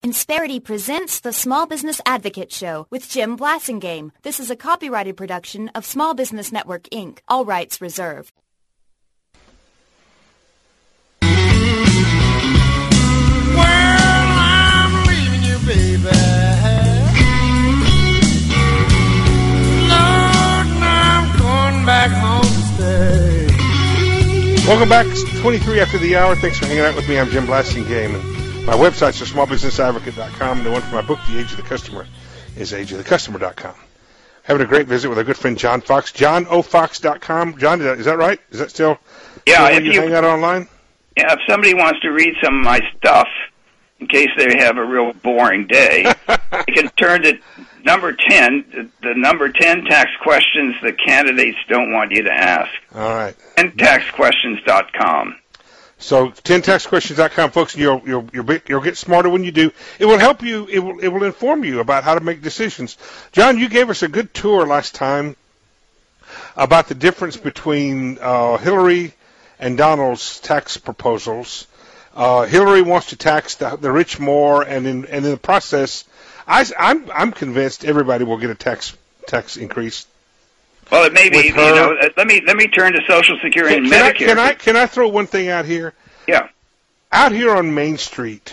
Insperity presents the Small Business Advocate Show with Jim Blasingame. This is a copyrighted production of Small Business Network, Inc. All rights reserved. Well, I'm leaving you, baby. Lord, I'm going back home to stay. Welcome back. It's 23 after the hour. Thanks for hanging out with me. I'm Jim Blasingame, and my website's smallbusinessadvocate.com. And the one for my book, The Age of the Customer, is ageofthecustomer.com. Having a great visit with our good friend John Fox, johnofox.com. John, is that right? Is that still where you hang out online? Yeah, if somebody wants to read some of my stuff, in case they have a real boring day, they can turn to number 10, the number 10 tax questions the candidates don't want you to ask. All right. And taxquestions.com. So 10taxquestions.com, folks. You'll get smarter when you do. It will help you. It will inform you about how to make decisions. John, you gave us a good tour last time about the difference between Hillary and Donald's tax proposals. Hillary wants to tax the rich more, and in the process, I'm convinced everybody will get a tax increase. Well, it may be. Let me turn to Social Security and Medicare. Can I throw one thing out here? Yeah. Out here on Main Street,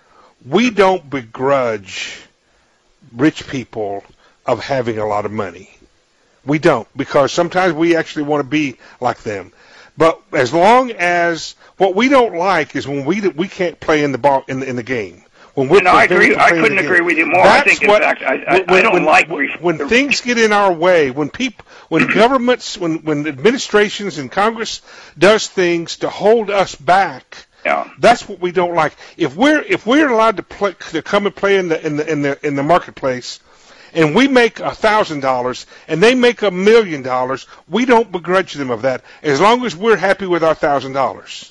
we don't begrudge rich people of having a lot of money. We don't, because sometimes we actually want to be like them. But as long as what we don't like is when we can't play in the ball in the game. I agree. I couldn't agree with you more. I think, in fact, I don't like when things get in our way. When governments, when administrations and Congress does things to hold us back. Yeah. That's what we don't like. If we're allowed to come and play in the marketplace, and we make $1,000 and they make $1 million, we don't begrudge them of that as long as we're happy with our $1,000.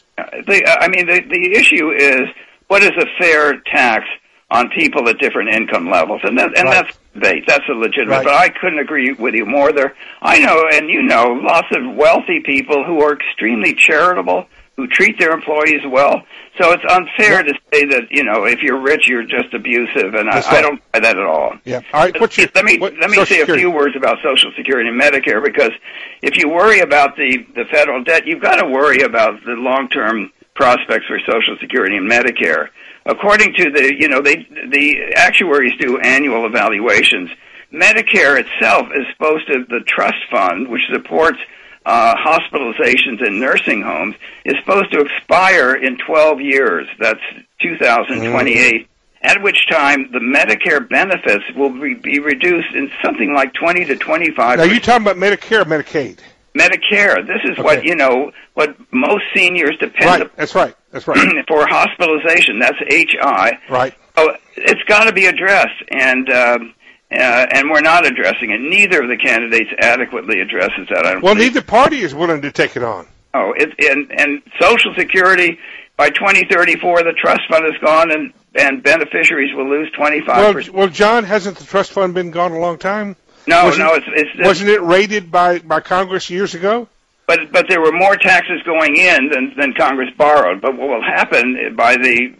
The issue is, what is a fair tax on people at different income levels? And that's debate. That's a legitimate. Right. But I couldn't agree with you more. I know, and you know, lots of wealthy people who are extremely charitable, who treat their employees well. So it's unfair to say that, you know, if you're rich, you're just abusive, and I don't buy that at all. Yeah. All right. Let me say a few words about Social Security and Medicare, because if you worry about the federal debt, you've got to worry about the long-term prospects for Social Security and Medicare. According to the actuaries do annual evaluations. Medicare itself is supposed to, the trust fund, which supports hospitalizations in nursing homes, is supposed to expire in 12 years. That's 2028, at which time the Medicare benefits will be reduced in something like 20 to 25%. Now, you're talking about Medicare or Medicaid? Medicare. This is what most seniors depend on. That's right. For hospitalization. That's HI. Right. So it's got to be addressed, and we're not addressing it. Neither of the candidates adequately addresses that. Neither party is willing to take it on. Oh, and Social Security, by 2034, the trust fund is gone, and beneficiaries will lose 25%. Well, John, hasn't the trust fund been gone a long time? No, wasn't it raided by Congress years ago? But there were more taxes going in than Congress borrowed. But what will happen by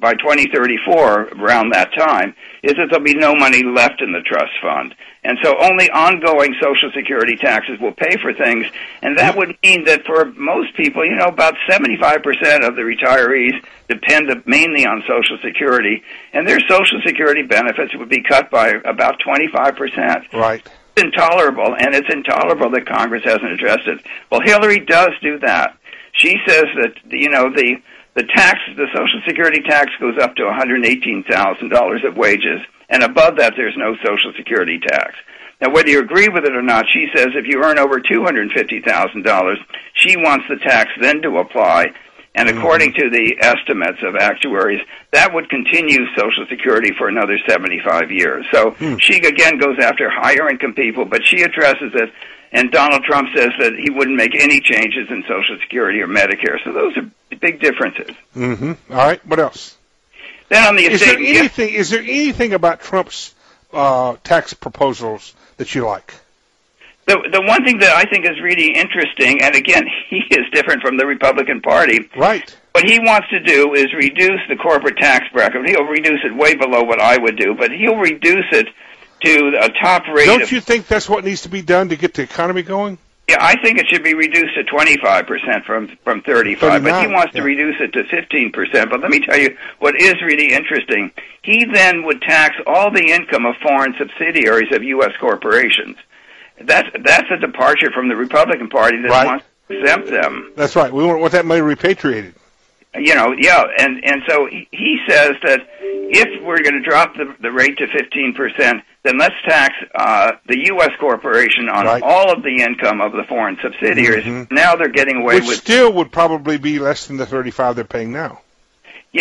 2034, around that time, is that there'll be no money left in the trust fund, and so only ongoing Social Security taxes will pay for things. And that would mean that for most people, you know, about 75% of the retirees depend mainly on Social Security, and their Social Security benefits would be cut by about 25%. Right. Intolerable, and it's intolerable that Congress hasn't addressed it. Well, Hillary does do that. She says that, you know, the Social Security tax goes up to $118,000 of wages, and above that there's no Social Security tax. Now, whether you agree with it or not, she says if you earn over $250,000, she wants the tax then to apply. And according to the estimates of actuaries, that would continue Social Security for another 75 years. So she, again, goes after higher-income people, but she addresses it, and Donald Trump says that he wouldn't make any changes in Social Security or Medicare. So those are big differences. Mm-hmm. All right. What else? Then on the estate, is there anything about Trump's tax proposals that you like? The one thing that I think is really interesting, and again, he is different from the Republican Party. Right. What he wants to do is reduce the corporate tax bracket. He'll reduce it way below what I would do, but he'll reduce it to a top rate. Don't you think that's what needs to be done to get the economy going? Yeah, I think it should be reduced to 25% from 35, but he wants to reduce it to 15%. But let me tell you what is really interesting. He then would tax all the income of foreign subsidiaries of U.S. corporations. That's a departure from the Republican Party that wants to exempt them. That's right. We want that money repatriated. You know, yeah, and so he says that if we're going to drop the rate to 15%, then let's tax the U.S. corporation on all of the income of the foreign subsidiaries. Mm-hmm. Now they're getting away with... Which still would probably be less than the 35 they're paying now. Yeah,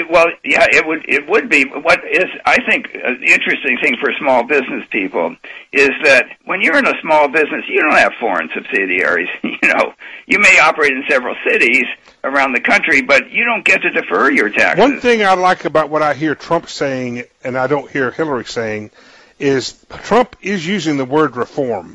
it would be. What is, I think, the interesting thing for small business people is that when you're in a small business, you don't have foreign subsidiaries. You know, you may operate in several cities around the country, but you don't get to defer your taxes. One thing I like about what I hear Trump saying, and I don't hear Hillary saying, is Trump is using the word reform,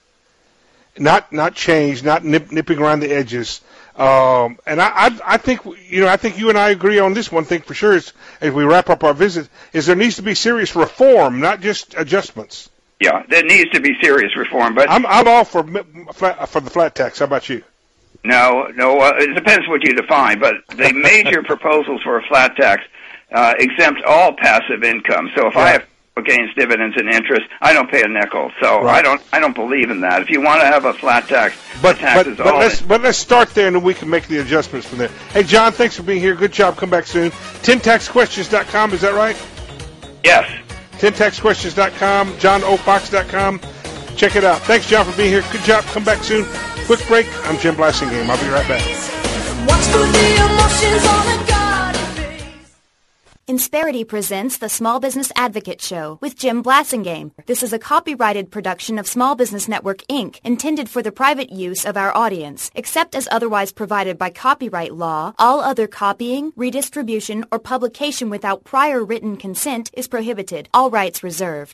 not change, not nipping around the edges. And I think, you know, I think you and I agree on this one thing for sure is, as we wrap up our visit, is there needs to be serious reform, not just adjustments. Yeah, there needs to be serious reform, but I'm all for the flat tax. How about you? No, it depends what you define, but the major proposals for a flat tax exempt all passive income. So if I have gains, dividends, and interest, I don't pay a nickel. So I don't believe in that. If you want to have a flat tax, but let's start there, and then we can make the adjustments from there. Hey, John, thanks for being here. Good job. Come back soon. 10taxquestions.com, is that right? Yes. 10taxquestions.com, johnofox.com. Check it out. Thanks, John, for being here. Good job. Come back soon. Quick break. I'm Jim Blasingame. I'll be right back. Watch for the emotions on a garden face. Insperity presents the Small Business Advocate Show with Jim Blasingame. This is a copyrighted production of Small Business Network, Inc., intended for the private use of our audience. Except as otherwise provided by copyright law, all other copying, redistribution, or publication without prior written consent is prohibited. All rights reserved.